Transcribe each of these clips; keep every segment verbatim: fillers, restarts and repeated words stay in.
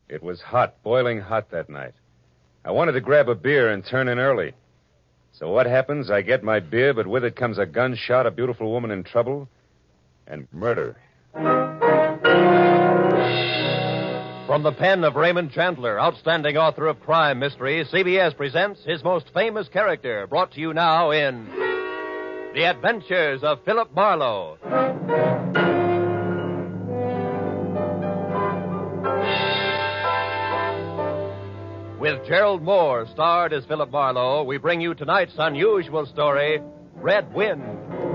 It was hot, boiling hot that night. I wanted to grab a beer and turn in early. So what happens? I get my beer, but with it comes a gunshot, a beautiful woman in trouble, and murder. From the pen of Raymond Chandler, outstanding author of crime mysteries, C B S presents his most famous character, brought to you now in The Adventures of Philip Marlowe. With Gerald Moore starred as Philip Marlowe, we bring you tonight's unusual story, Red Wind.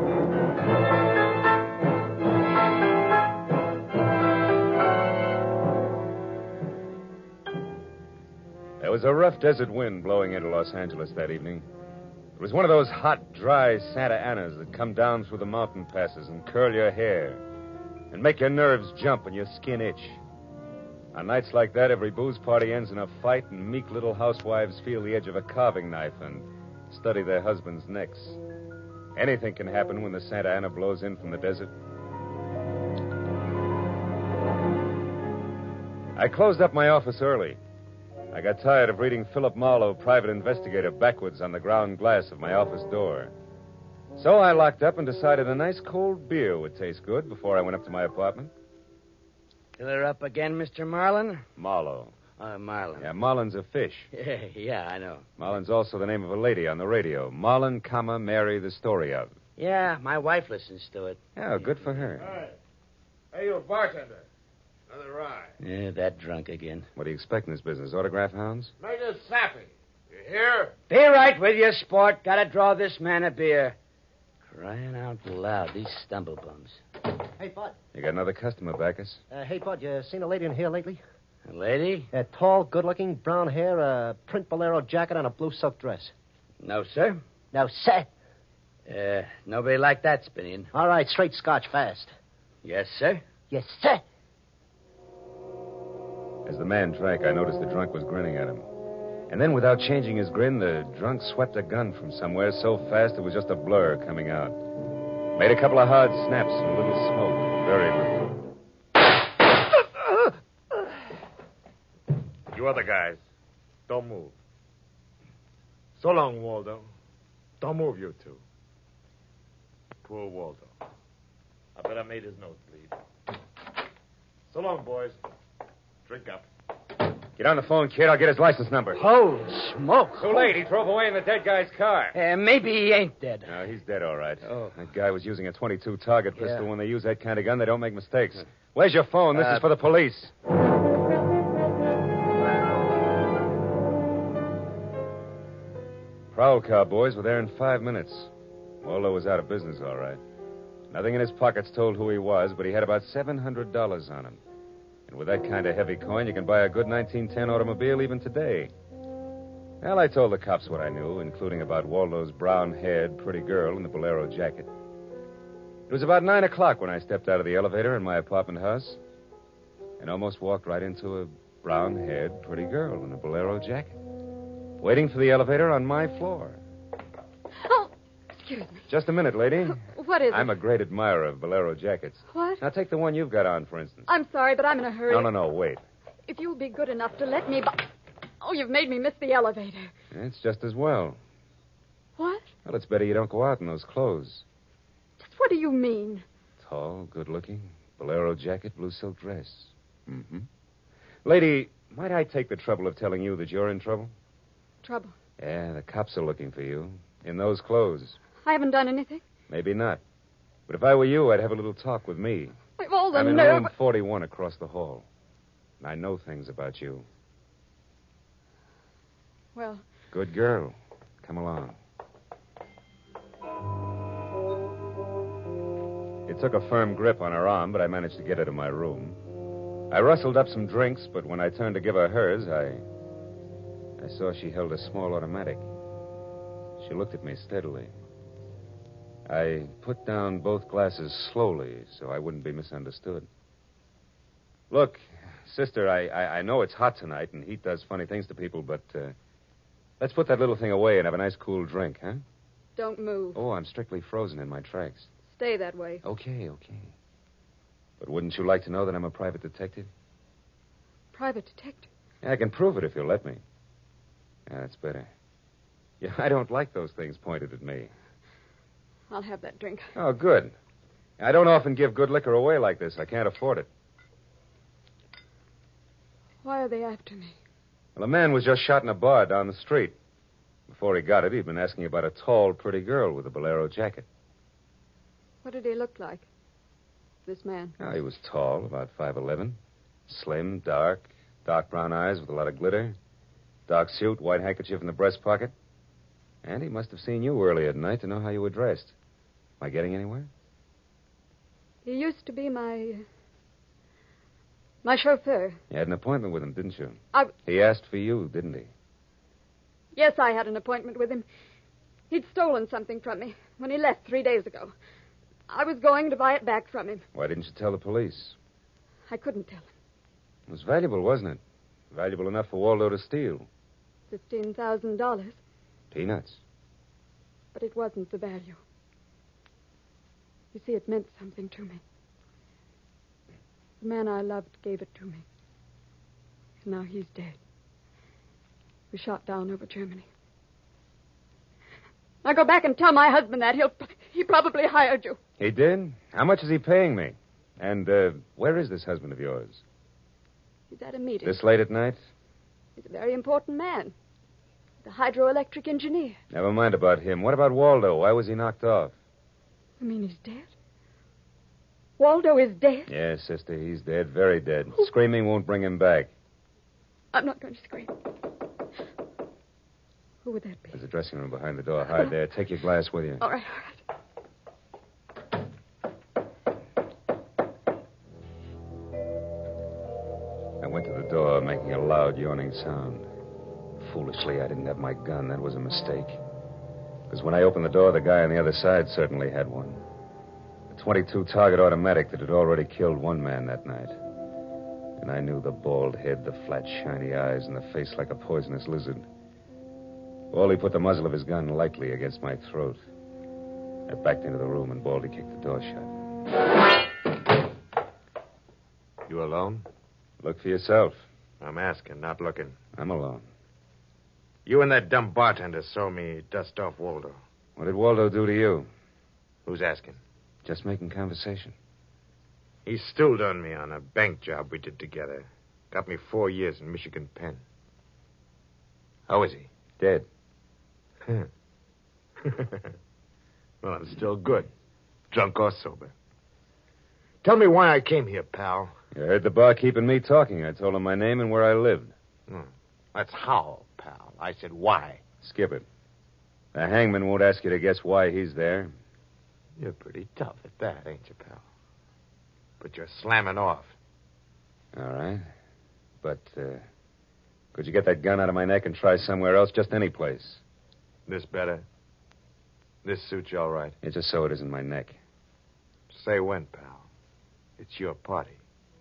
There was a rough desert wind blowing into Los Angeles that evening. It was one of those hot, dry Santa Anas that come down through the mountain passes and curl your hair and make your nerves jump and your skin itch. On nights like that, every booze party ends in a fight, and meek little housewives feel the edge of a carving knife and study their husbands' necks. Anything can happen when the Santa Ana blows in from the desert. I closed up my office early. I got tired of reading Philip Marlowe, private investigator, backwards on the ground glass of my office door. So I locked up and decided a nice cold beer would taste good before I went up to my apartment. Killer up again, Mister Marlin? Marlowe. Uh, Marlin. Yeah, Marlin's a fish. Yeah, yeah, I know. Marlin's also the name of a lady on the radio. Marlin, comma, Mary, the story of. Yeah, my wife listens to it. Yeah, good for her. Hey, hey, you bartender. Another rye. Yeah, that drunk again. What do you expect in this business? Autograph hounds? Make it sappy. You hear? Be right with you, sport. Gotta draw this man a beer. Crying out loud, these stumblebums. Hey, Bud. You got another customer, Backus? Uh, hey, Bud, you seen a lady in here lately? A lady? Uh, tall, good-looking, brown hair, a print bolero jacket, and a blue silk dress. No, sir. No, sir. Uh, nobody like that, Spinian. All right, straight scotch fast. Yes, sir. Yes, sir. As the man drank, I noticed the drunk was grinning at him. And then, without changing his grin, the drunk swept a gun from somewhere so fast it was just a blur coming out. Made a couple of hard snaps and a little smoke. Very little. You other guys, don't move. So long, Waldo. Don't move, you two. Poor Waldo. I bet I made his nose bleed. So long, boys. Drink up. Get on the phone, kid. I'll get his license number. Holy smoke. Too late. He drove away in the dead guy's car. Uh, maybe he ain't dead. No, he's dead, all right. Oh. That guy was using a twenty-two target pistol. Yeah. When they use that kind of gun, they don't make mistakes. Where's your phone? This Uh, is for the police. Prowl car boys were there in five minutes. Waldo was out of business, all right. Nothing in his pockets told who he was, but he had about seven hundred dollars on him. And with that kind of heavy coin, you can buy a good nineteen ten automobile even today. Well, I told the cops what I knew, including about Waldo's brown-haired, pretty girl in the bolero jacket. It was about nine o'clock when I stepped out of the elevator in my apartment house and almost walked right into a brown-haired, pretty girl in a bolero jacket, waiting for the elevator on my floor. Oh, excuse me. Just a minute, lady. What is I'm it? a great admirer of bolero jackets. What? Now, take the one you've got on, for instance. I'm sorry, but I'm in a hurry. No, no, no, wait. If you'll be good enough to let me... Bu- oh, you've made me miss the elevator. It's just as well. What? Well, it's better you don't go out in those clothes. Just what do you mean? Tall, good-looking, bolero jacket, blue silk dress. Mm-hmm. Lady, might I take the trouble of telling you that you're in trouble? Trouble. Yeah, the cops are looking for you. In those clothes. I haven't done anything. Maybe not. But if I were you, I'd have a little talk with me. I've all the I'm in nerve... room forty-one across the hall. And I know things about you. Well, Good girl. Come along. It took a firm grip on her arm, but I managed to get her to my room. I rustled up some drinks, but when I turned to give her hers, I... I saw she held a small automatic. She looked at me steadily. I put down both glasses slowly so I wouldn't be misunderstood. Look, sister, I, I, I know it's hot tonight and heat does funny things to people, but uh, let's put that little thing away and have a nice cool drink, huh? don't move. Oh, I'm strictly frozen in my tracks. Stay that way. Okay, okay. But wouldn't you like to know that I'm a private detective? private detective. I can prove it if you'll let me. Yeah, that's better. Yeah, I don't like those things pointed at me. I'll have that drink. Oh, good. I don't often give good liquor away like this. I can't afford it. Why are they after me? Well, a man was just shot in a bar down the street. Before he got it, he'd been asking about a tall, pretty girl with a bolero jacket. What did he look like, this man? Oh, he was tall, about five eleven. Slim, dark, dark brown eyes with a lot of glitter. Dark suit, white handkerchief in the breast pocket. And he must have seen you early at night to know how you were dressed. Am I getting anywhere? He used to be my... my chauffeur. You had an appointment with him, didn't you? I... He asked for you, didn't he? Yes, I had an appointment with him. He'd stolen something from me when he left three days ago. I was going to buy it back from him. Why didn't you tell the police? I couldn't tell him. It was valuable, wasn't it? Valuable enough for Waldo to steal. Fifteen thousand dollars. Peanuts. But it wasn't the value. You see, it meant something to me. The man I loved gave it to me. And now he's dead. He was shot down over Germany. Now go back and tell my husband that. He'll, he probably hired you. He did? How much is he paying me? And uh, where is this husband of yours? He's at a meeting. This late at night? He's a very important man. The hydroelectric engineer. Never mind about him. What about Waldo? Why was he knocked off? You mean he's dead? Waldo is dead? Yes, sister, he's dead. Very dead. Screaming won't bring him back. I'm not going to scream. Who would that be? There's a dressing room behind the door. Hide there. Take your glass with you. All right, all right. I went to the door, making a loud, yawning sound. Foolishly, I didn't have my gun. That was a mistake. Because when I opened the door, the guy on the other side certainly had one. A twenty-two target automatic that had already killed one man that night. And I knew the bald head, the flat, shiny eyes, and the face like a poisonous lizard. Baldy put the muzzle of his gun lightly against my throat. I backed into the room, and Baldy kicked the door shut. You alone? Look for yourself. I'm asking, not looking. I'm alone. You and that dumb bartender saw me dust off Waldo. What did Waldo do to you? Who's asking? Just making conversation. He stooled on me on a bank job we did together. Got me four years in Michigan Penn. How is he? Dead. Well, I'm still good. Drunk or sober. Tell me why I came here, pal. You heard the barkeep and me talking. I told him my name and where I lived. Hmm. That's how, pal. I said why. Skip it. The hangman won't ask you to guess why he's there. You're pretty tough at that, ain't you, pal? But you're slamming off. All right. But, uh, could you get that gun out of my neck and try somewhere else? Just any place. This better? This suits you all right? Yeah, just so it isn't my neck. Say when, pal. It's your party.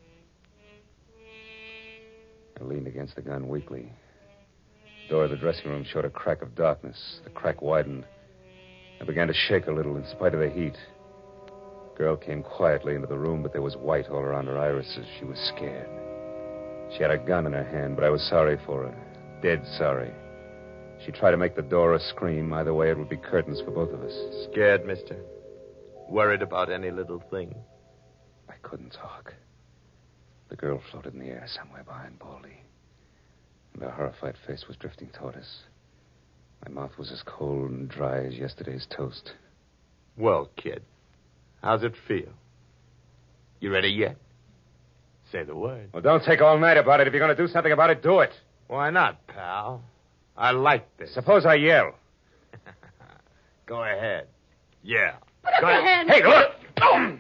I leaned against the gun weakly. The door of the dressing room showed a crack of darkness. The crack widened. I began to shake a little in spite of the heat. The girl came quietly into the room, but there was white all around her irises. She was scared. She had a gun in her hand, but I was sorry for her. Dead sorry. She tried to make the door a scream. Either way, it would be curtains for both of us. Scared, mister? Worried about any little thing? I couldn't talk. The girl floated in the air somewhere behind Baldy. And her horrified face was drifting toward us. My mouth was as cold and dry as yesterday's toast. Well, kid, how's it feel? You ready yet? Say the word. Well, don't take all night about it. If you're going to do something about it, do it. Why not, pal? I like this. Suppose I yell. Go ahead. Yeah. Put up Go your ahead. hand. Hey, look! Oh!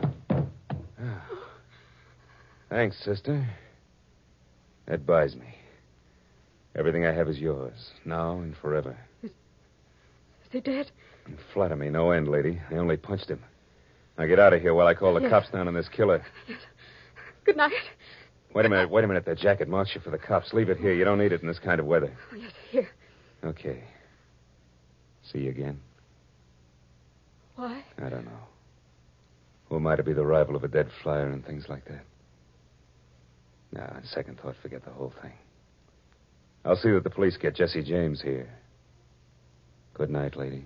Thanks, sister. That buys me. Everything I have is yours, now and forever. Is he dead? You flatter me no end, lady. I only punched him. Now get out of here while I call the Yes. cops down on this killer. Yes. Good night. Wait a minute, wait a minute. That jacket marks you for the cops. Leave it here. You don't need it in this kind of weather. Oh, yes, here. Okay. See you again? Why? I don't know. Who am I to be the rival of a dead flyer and things like that? No, on second thought, forget the whole thing. I'll see that the police get Jesse James here. Good night, lady.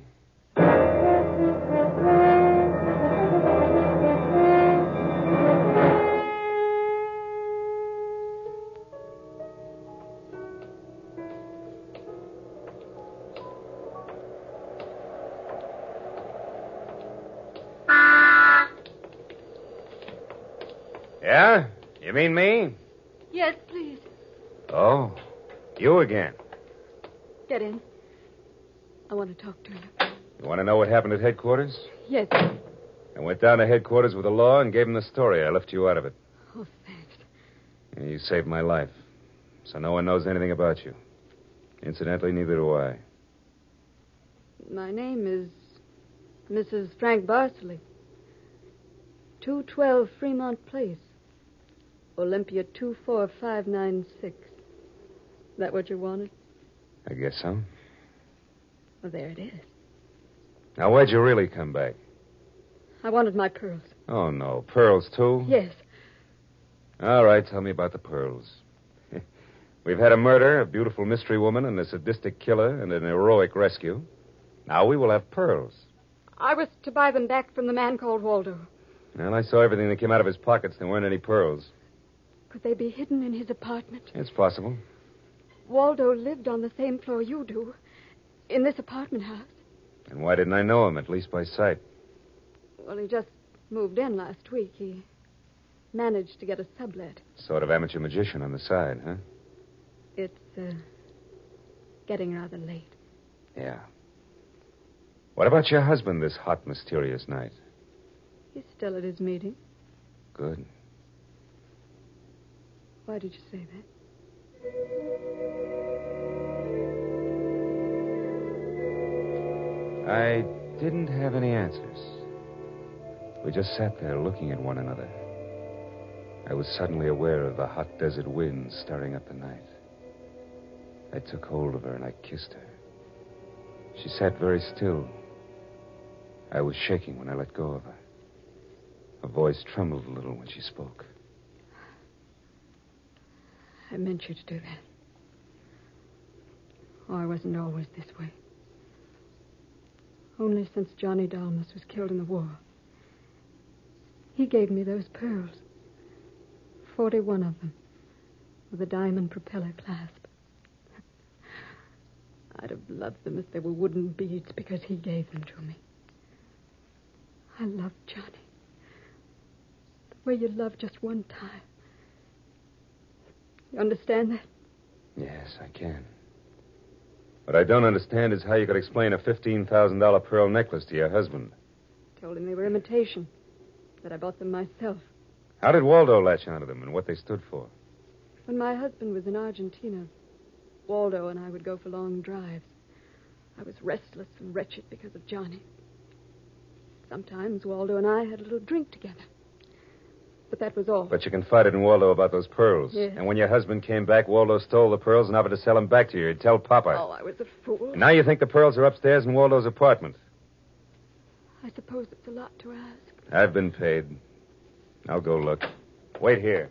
Yeah? You mean me? Yes, please. Oh, you again. Get in. I want to talk to you. You want to know what happened at headquarters? Yes. I went down to headquarters with the law and gave them the story. I left you out of it. Oh, thanks. And you saved my life. So no one knows anything about you. Incidentally, neither do I. My name is Missus Frank Barsley. two twelve Fremont Place. Olympia two four five nine six. That what you wanted? I guess so. Well, there it is. Now, why'd you really come back? I wanted my pearls. Oh, no. Pearls, too? Yes. All right, tell me about the pearls. We've had a murder, a beautiful mystery woman, and a sadistic killer, and an heroic rescue. Now we will have pearls. I was to buy them back from the man called Waldo. Well, I saw everything that came out of his pockets. There weren't any pearls. Could they be hidden in his apartment? It's possible. Waldo lived on the same floor you do, in this apartment house. And why didn't I know him, at least by sight? Well, he just moved in last week. He managed to get a sublet. Sort of amateur magician on the side, huh? It's, uh, getting rather late. Yeah. What about your husband this hot, mysterious night? He's still at his meeting. Good. Why did you say that? I didn't have any answers. We just sat there looking at one another. I was suddenly aware of the hot desert wind stirring up the night. I took hold of her and I kissed her. She sat very still. I was shaking when I let go of her. Her voice trembled a little when she spoke. I meant you to do that. Oh, I wasn't always this way. Only since Johnny Dalmas was killed in the war. He gave me those pearls. Forty-one of them. With a diamond propeller clasp. I'd have loved them if they were wooden beads because he gave them to me. I loved Johnny. The way you love just one time. You understand that? Yes, I can. What I don't understand is how you could explain a fifteen thousand dollars pearl necklace to your husband. Told him they were imitation. That I bought them myself. How did Waldo latch onto them and what they stood for? When my husband was in Argentina, Waldo and I would go for long drives. I was restless and wretched because of Johnny. Sometimes Waldo and I had a little drink together. But that was all. But you confided in Waldo about those pearls. Yes. And when your husband came back, Waldo stole the pearls and offered to sell them back to you. He'd tell Papa. Oh, I was a fool. And now you think the pearls are upstairs in Waldo's apartment. I suppose it's a lot to ask. I've been paid. I'll go look. Wait here.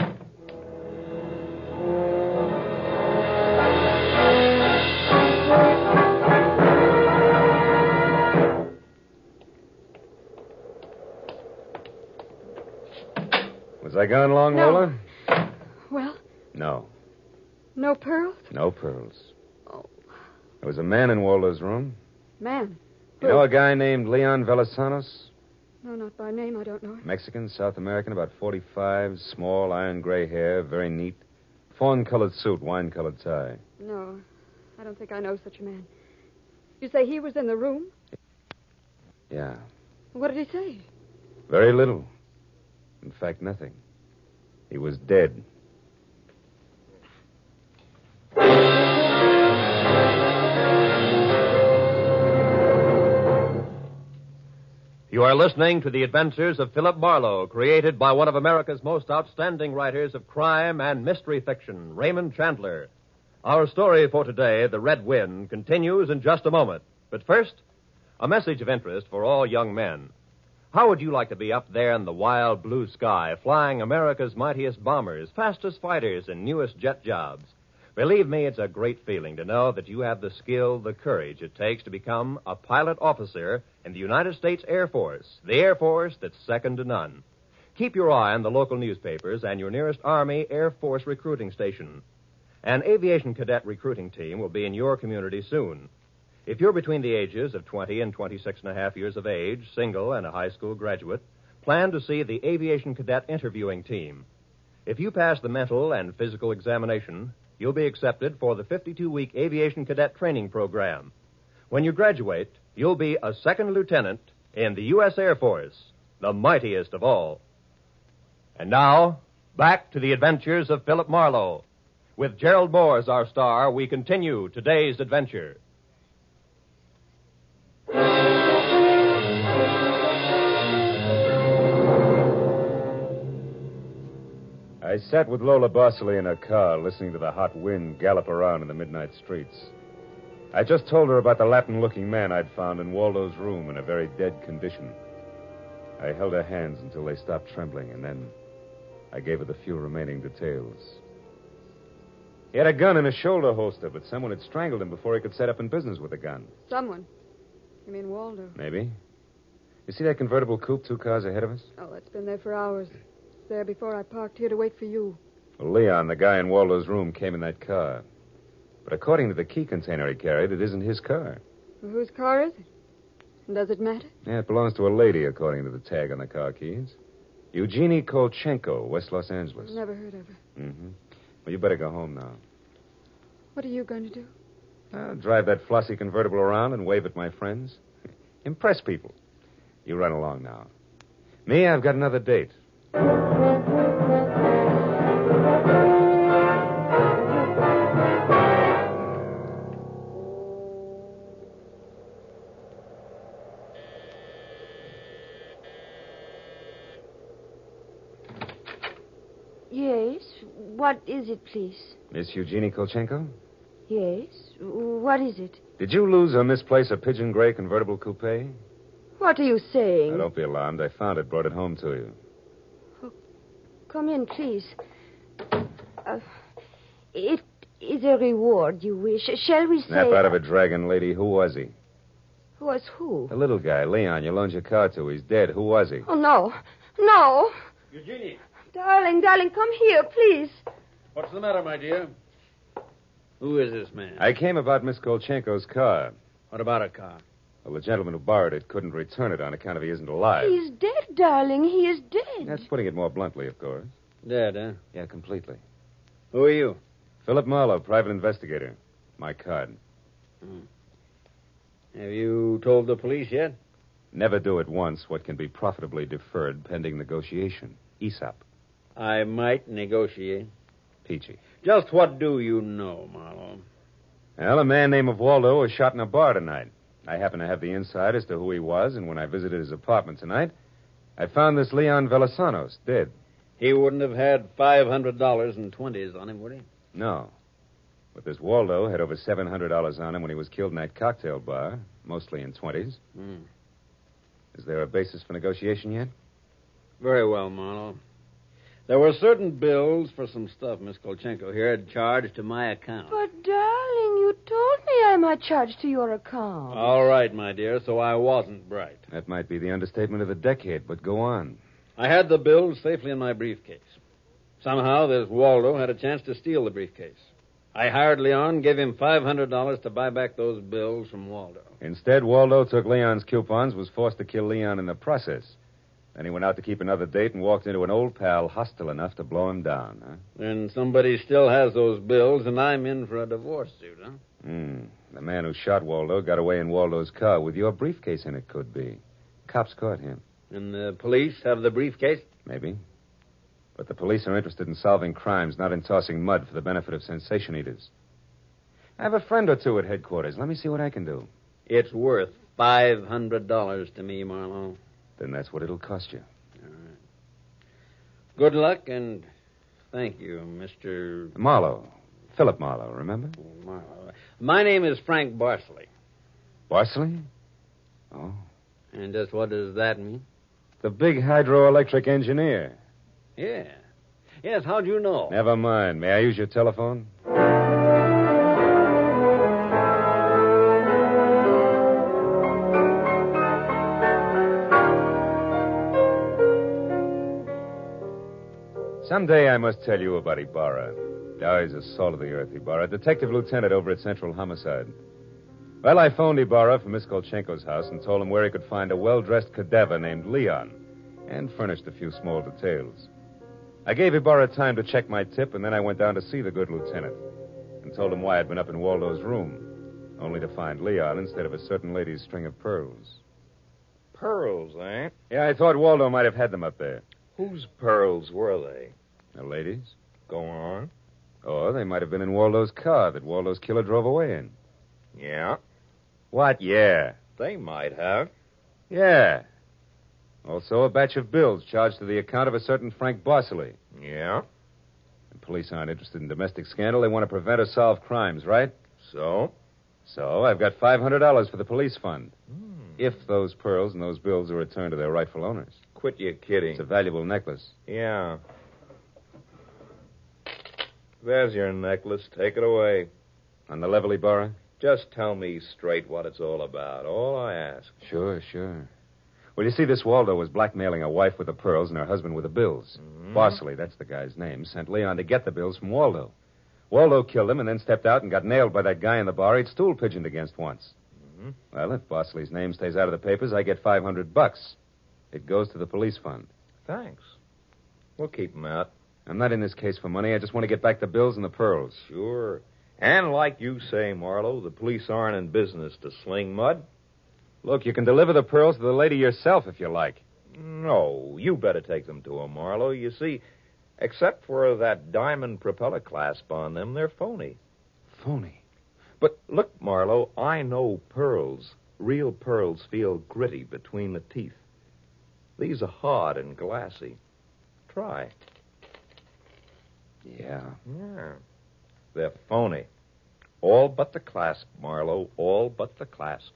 Was I gone long, No. Lola? Well, No. no pearls? No pearls. Oh, There was a man in Waldo's room. man. You know a guy named Leon Velasanos? No, not by name. I don't know him. Mexican, South American, about forty-five, small, iron gray hair, very neat. Fawn-colored suit, wine-colored tie. No, I don't think I know such a man. You say he was in the room? Yeah. What did he say? Very little. In fact, nothing. He was dead. You are listening to The Adventures of Philip Marlowe, created by one of America's most outstanding writers of crime and mystery fiction, Raymond Chandler. Our story for today, The Red Wind, continues in just a moment. But first, a message of interest for all young men. How would you like to be up there in the wild blue sky, flying America's mightiest bombers, fastest fighters, and newest jet jobs? Believe me, it's a great feeling to know that you have the skill, the courage it takes to become a pilot officer in the United States Air Force, the Air Force that's second to none. Keep your eye on the local newspapers and your nearest Army Air Force recruiting station. An aviation cadet recruiting team will be in your community soon. If you're between the ages of twenty and twenty-six and a half years of age, single, and a high school graduate, plan to see the aviation cadet interviewing team. If you pass the mental and physical examination, you'll be accepted for the fifty-two week aviation cadet training program. When you graduate, you'll be a second lieutenant in the U S Air Force, the mightiest of all. And now, back to the adventures of Philip Marlowe. With Gerald Moore as our star, we continue today's adventure. I sat with Lola Bosley in her car, listening to the hot wind gallop around in the midnight streets. I just told her about the Latin-looking man I'd found in Waldo's room in a very dead condition. I held her hands until they stopped trembling, and then I gave her the few remaining details. He had a gun in his shoulder holster, but someone had strangled him before he could set up in business with a gun. Someone? You mean Waldo? Maybe. You see that convertible coupe two cars ahead of us? Oh, it's been there for hours. It's there before I parked here to wait for you. Well, Leon, the guy in Waldo's room, came in that car. But according to the key container he carried, it isn't his car. Well, whose car is it? And does it matter? Yeah, it belongs to a lady, according to the tag on the car keys. Eugenie Kolchenko, West Los Angeles. Never heard of her. Mm-hmm. Well, you better go home now. What are you going to do? Uh, drive that flossy convertible around and wave at my friends. Impress people. You run along now. Me, I've got another date. Yes. What is it, please? Miss Eugenie Kolchenko? Yes. What is it? Did you lose or misplace a pigeon gray convertible coupe? What are you saying? Now, don't be alarmed. I found it, brought it home to you. Oh, come in, please. Uh, it is a reward you wish. Shall we say... Snap out of it, dragon lady. Who was he? Who was who? The little guy, Leon, you loaned your car to. He's dead. Who was he? Oh, no. No. Eugenie, Darling, darling, come here, please. What's the matter, my dear? Who is this man? I came about Miss Kolchenko's car. What about a car? Well, the gentleman who borrowed it couldn't return it on account of he isn't alive. He's dead, darling. He is dead. That's putting it more bluntly, of course. Dead, huh? Yeah, completely. Who are you? Philip Marlowe, private investigator. My card. Hmm. Have you told the police yet? Never do at once what can be profitably deferred pending negotiation. E S O P. I might negotiate. Peachy. Just what do you know, Marlowe? Well, a man named Waldo was shot in a bar tonight. I happen to have the inside as to who he was, and when I visited his apartment tonight, I found this Leon Velasanos dead. He wouldn't have had five hundred dollars in twenties on him, would he? No. But this Waldo had over seven hundred dollars on him when he was killed in that cocktail bar, mostly in twenties. Hmm. Is there a basis for negotiation yet? Very well, Marlowe. There were certain bills for some stuff Miss Kolchenko here had charged to my account. But, darling, you told me I might charge to your account. All right, my dear, so I wasn't bright. That might be the understatement of the decade, but go on. I had the bills safely in my briefcase. Somehow, this Waldo had a chance to steal the briefcase. I hired Leon, gave him five hundred dollars to buy back those bills from Waldo. Instead, Waldo took Leon's coupons, was forced to kill Leon in the process. Then he went out to keep another date and walked into an old pal hostile enough to blow him down, huh? Then somebody still has those bills, and I'm in for a divorce suit, huh? Hmm. The man who shot Waldo got away in Waldo's car with your briefcase in it, could be. Cops caught him. And the police have the briefcase? Maybe. But the police are interested in solving crimes, not in tossing mud for the benefit of sensation eaters. I have a friend or two at headquarters. Let me see what I can do. It's worth five hundred dollars to me, Marlowe. Then that's what it'll cost you. All right. Good luck, and thank you, Mister Marlowe. Philip Marlowe, remember? Marlowe. My name is Frank Barsley. Barsley? Oh. And just what does that mean? The big hydroelectric engineer. Yeah. Yes, how'd you know? Never mind. May I use your telephone? Someday I must tell you about Ibarra. Oh, he's a salt of the earth, Ibarra. Detective lieutenant over at Central Homicide. Well, I phoned Ibarra from Miss Kolchenko's house and told him where he could find a well-dressed cadaver named Leon, and furnished a few small details. I gave Ibarra time to check my tip, and then I went down to see the good lieutenant and told him why I'd been up in Waldo's room, only to find Leon instead of a certain lady's string of pearls. Pearls, eh? Yeah, I thought Waldo might have had them up there. Whose pearls were they? The ladies? Go on. Or they might have been in Waldo's car that Waldo's killer drove away in. Yeah. What, yeah? They might have. Yeah. Also, a batch of bills charged to the account of a certain Frank Bosley. Yeah. The police aren't interested in domestic scandal. They want to prevent or solve crimes, right? So? So, I've got five hundred dollars for the police fund. Hmm. If those pearls and those bills are returned to their rightful owners. Quit your kidding. It's a valuable necklace. Yeah. There's your necklace. Take it away. On the level, Ibarra? Just tell me straight what it's all about. All I ask. Sure, sure. Well, you see, this Waldo was blackmailing a wife with the pearls and her husband with the bills. Mm-hmm. Bosley, that's the guy's name, sent Leon to get the bills from Waldo. Waldo killed him and then stepped out and got nailed by that guy in the bar he'd stool pigeoned against once. Mm-hmm. Well, if Bosley's name stays out of the papers, I get five hundred bucks. It goes to the police fund. Thanks. We'll keep him out. I'm not in this case for money. I just want to get back the bills and the pearls. Sure. And like you say, Marlowe, the police aren't in business to sling mud. Look, you can deliver the pearls to the lady yourself if you like. No, you better take them to her, Marlowe. You see, except for that diamond propeller clasp on them, they're phony. Phony? But look, Marlowe, I know pearls. Real pearls feel gritty between the teeth. These are hard and glassy. Try. Yeah. Yeah. They're phony. All but the clasp, Marlowe. All but the clasp.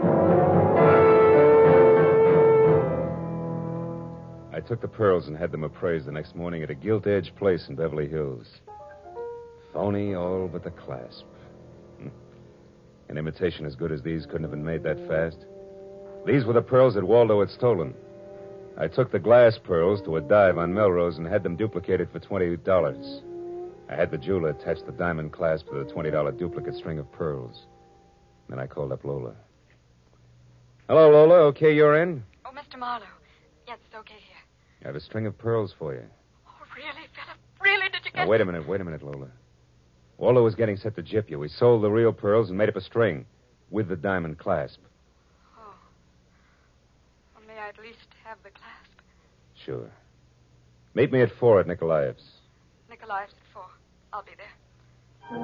I took the pearls and had them appraised the next morning at a Gilt Edge place in Beverly Hills. Phony, all but the clasp. Hmm. An imitation as good as these couldn't have been made that fast. These were the pearls that Waldo had stolen. I took the glass pearls to a dive on Melrose and had them duplicated for twenty dollars. I had the jeweler attach the diamond clasp to the twenty dollars duplicate string of pearls. Then I called up Lola. Hello, Lola. Okay, you're in? Oh, Mister Marlowe. Yes, it's okay here. I have a string of pearls for you. Oh, really, Philip? Really? Did you get... Now, wait a minute. Wait a minute, Lola. Waldo was getting set to gyp you. We sold the real pearls and made up a string with the diamond clasp. Oh. Well, may I at least have the clasp? Sure. Meet me at four at Nikolaev's. Nikolaev's at four. I'll be there.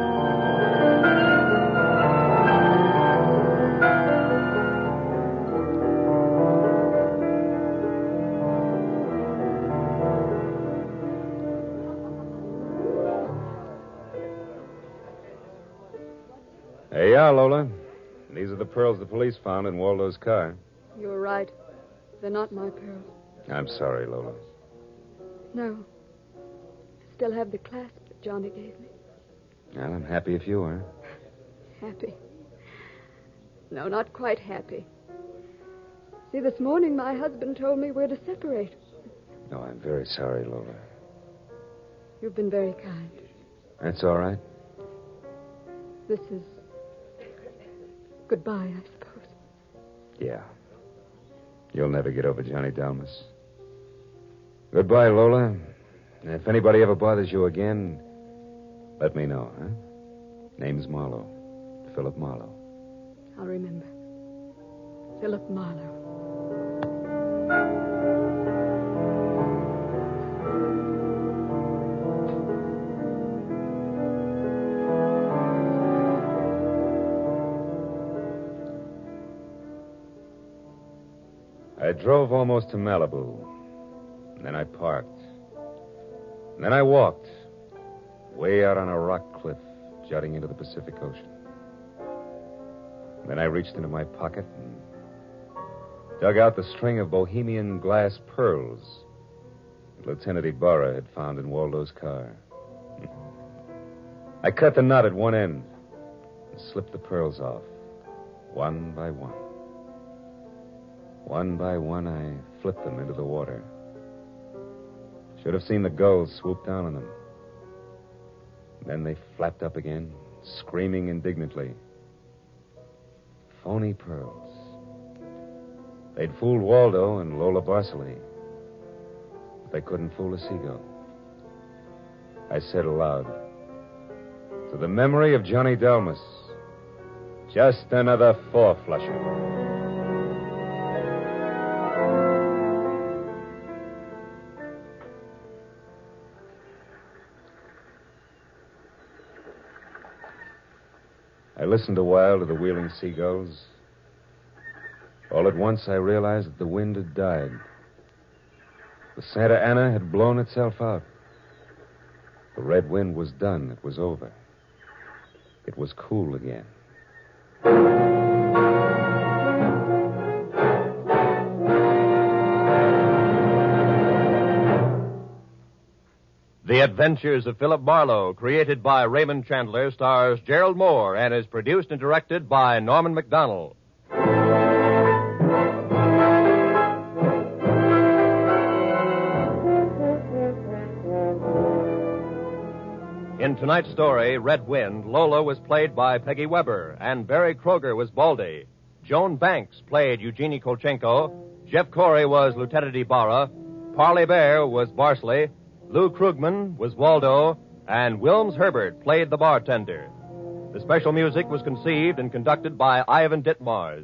There you are, Lola. These are the pearls the police found in Waldo's car. You're right. They're not my pearls. I'm sorry, Lola. No. I still have the clasp that Johnny gave me. Well, I'm happy if you are. Happy. No, not quite happy. See, this morning my husband told me we're to separate. No, I'm very sorry, Lola. You've been very kind. That's all right. This is goodbye, I suppose. Yeah. You'll never get over Johnny Dalmas. Goodbye, Lola. And if anybody ever bothers you again, let me know, huh? Name's Marlowe. Philip Marlowe. I'll remember. Philip Marlowe. I drove almost to Malibu. And then I parked. And then I walked. Way out on a rock cliff, jutting into the Pacific Ocean. And then I reached into my pocket and dug out the string of Bohemian glass pearls that Lieutenant Ibarra had found in Waldo's car. I cut the knot at one end and slipped the pearls off, one by one. One by one, I flipped them into the water. Should have seen the gulls swoop down on them. Then they flapped up again, screaming indignantly. Phony pearls. They'd fooled Waldo and Lola Barsley, but they couldn't fool a seagull. I said aloud, to the memory of Johnny Delmas, just another four-flusher. I listened a while to the wheeling seagulls. All at once, I realized that the wind had died. The Santa Ana had blown itself out. The red wind was done. It was over. It was cool again. The Adventures of Philip Marlowe, created by Raymond Chandler, stars Gerald Moore and is produced and directed by Norman MacDonald. In tonight's story, Red Wind, Lola was played by Peggy Weber, and Barry Kroger was Baldy. Joan Banks played Eugenie Kolchenko. Jeff Corey was Lieutenant Ibarra. Parley Bear was Barsley. Lou Krugman was Waldo, and Wilms Herbert played the bartender. The special music was conceived and conducted by Ivan Ditmars.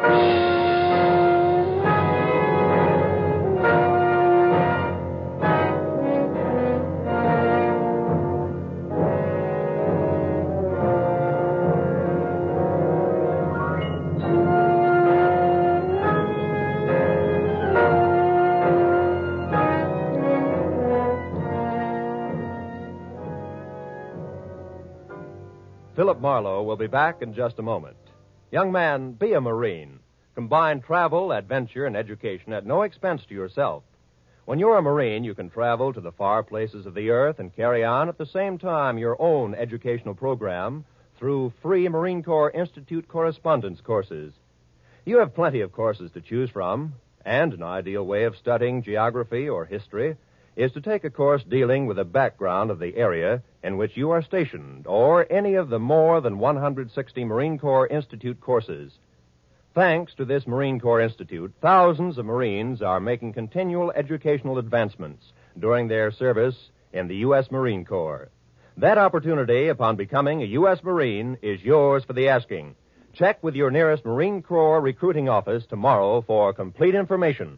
Philip Marlowe will be back in just a moment. Young man, be a Marine. Combine travel, adventure, and education at no expense to yourself. When you're a Marine, you can travel to the far places of the earth and carry on at the same time your own educational program through free Marine Corps Institute correspondence courses. You have plenty of courses to choose from, and an ideal way of studying geography or history is to take a course dealing with the background of the area in which you are stationed, or any of the more than one hundred sixty Marine Corps Institute courses. Thanks to this Marine Corps Institute, thousands of Marines are making continual educational advancements during their service in the U S Marine Corps. That opportunity, upon becoming a U S Marine, is yours for the asking. Check with your nearest Marine Corps recruiting office tomorrow for complete information.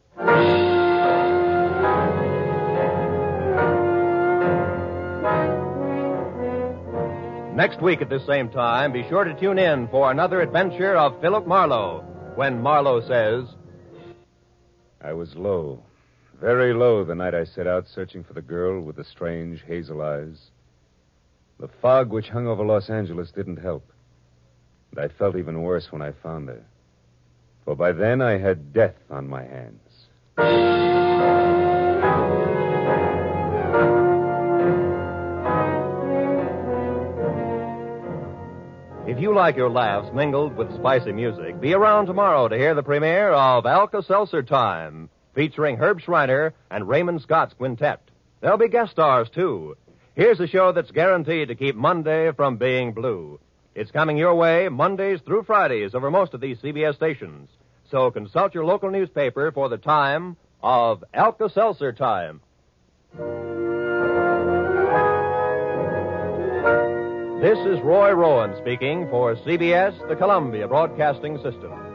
Next week at this same time, be sure to tune in for another adventure of Philip Marlowe, when Marlowe says, I was low, very low the night I set out searching for the girl with the strange hazel eyes. The fog which hung over Los Angeles didn't help. And I felt even worse when I found her. For by then I had death on my hands. If you like your laughs mingled with spicy music, be around tomorrow to hear the premiere of Alka-Seltzer Time, featuring Herb Schreiner and Raymond Scott's quintet. There'll be guest stars, too. Here's a show that's guaranteed to keep Monday from being blue. It's coming your way Mondays through Fridays over most of these C B S stations. So consult your local newspaper for the time of Alka-Seltzer Time. This is Roy Rowan speaking for C B S, the Columbia Broadcasting System.